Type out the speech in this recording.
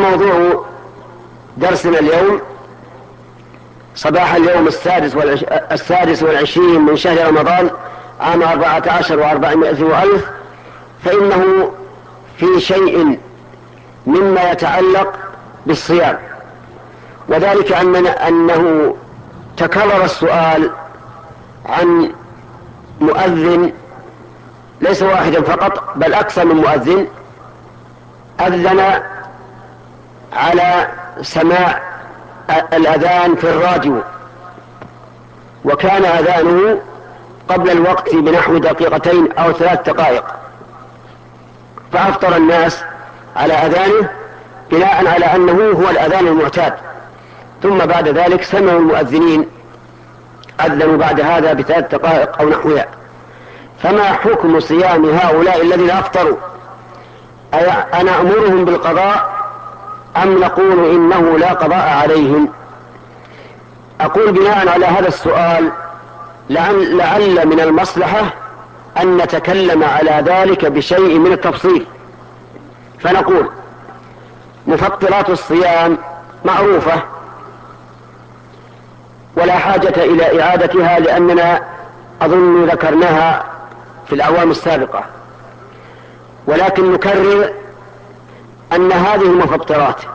موضوع درسنا اليوم صباح اليوم 26 من شهر رمضان عام 14 و400 وألف، فإنه في شيء مما يتعلق بالصيام، وذلك أنه تكرر السؤال عن مؤذن ليس واحدا فقط بل أكثر من مؤذن أذن على سماع الأذان في الراديو، وكان أذانه قبل الوقت بنحو دقيقتين أو 3 دقائق، فأفطر الناس على أذانه بناء على أنه هو الأذان المعتاد. ثم بعد ذلك سمعوا المؤذنين أذنوا بعد هذا ب3 دقائق أو نحوها. فما حكم صيام هؤلاء الذين أفطروا؟ أنا أمرهم بالقضاء أم نقول إنه لا قضاء عليهم؟ أقول بناء على هذا السؤال لعل من المصلحة أن نتكلم على ذلك بشيء من التفصيل، فنقول مفطرات الصيام معروفة ولا حاجة إلى إعادتها، لأننا أظن ذكرناها في الأعوام السابقة، ولكن نكرر أن هذه المفطرات